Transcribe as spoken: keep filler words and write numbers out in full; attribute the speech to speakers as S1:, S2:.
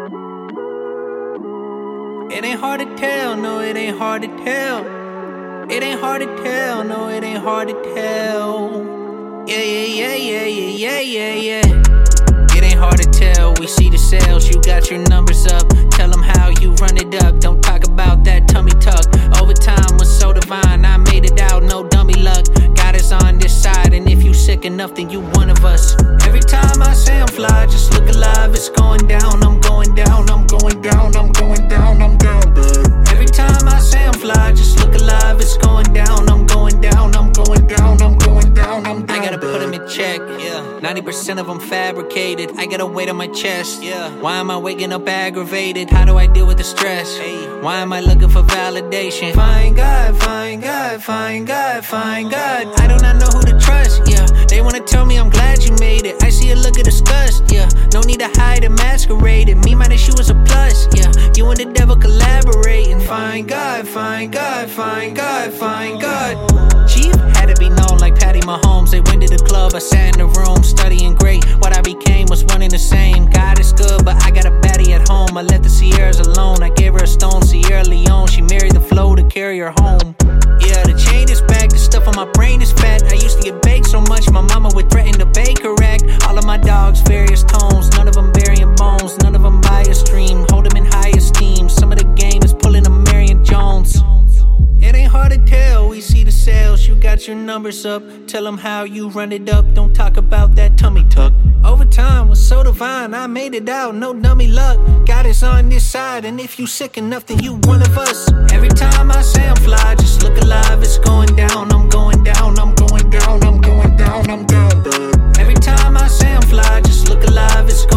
S1: It ain't hard to tell, no, it ain't hard to tell. It ain't hard to tell, no, it ain't hard to tell. Yeah, yeah, yeah, yeah, yeah, yeah, yeah, yeah. It ain't hard to tell, we see the sales, you got your numbers up. Tell them how you run it up, don't talk about that tummy tuck. Overtime was so divine, I made it out, no dummy luck. God is on this side, and if you sick enough, then you one of us. Every time I say I'm fly, just look alive, it's going down. I'm going down, I'm going down, I'm going down, I'm down, babe. Every time I say I'm fly, just look alive, it's going down. I'm going down, I'm going down, I'm going down, I'm down. I gotta put them in check, yeah. ninety percent of them fabricated, I got a weight on my chest, yeah. Why am I waking up aggravated? How do I deal with the stress? Hey. Why am I looking for validation? Find God, find God, find God, find God. I do not know who to trust, yeah. They wanna tell me I'm glad you made it. I see a look of disgust, yeah. No need to hide and masquerade it. Me minus you is a plus, yeah. You and the devil collaborating. Find God, find God, find God, find God. Chief had to be known like Patty Mahomes. They went to the club, I sat in the room studying great. What I became was one and the same. God is good, but I got a baddie at home. I let the Sierras alone. I gave her a stone, Sierra Leone. She married the flow to carry her home. Yeah, the chain is back, the stuff on my brain is fat. I used to get baked so much, my mama would threaten to bake her rack. All of my dogs, various tones, none of them burying bones. None of them buy a stream, hold them in high esteem. Some of the game is pulling a Marion Jones. It ain't hard to tell, we see the sales, you got your numbers up. Tell them how you run it up, don't talk about that tummy tuck. Overtime was so divine, I made it out, no dummy luck. God is on this side, and if you sick enough, then you one of us. Every time I say I'm fly, just look alive, it's going down. I'm going down, I'm going down, I'm going down, I'm down, babe. Every time I say I'm fly, just look alive, it's going down.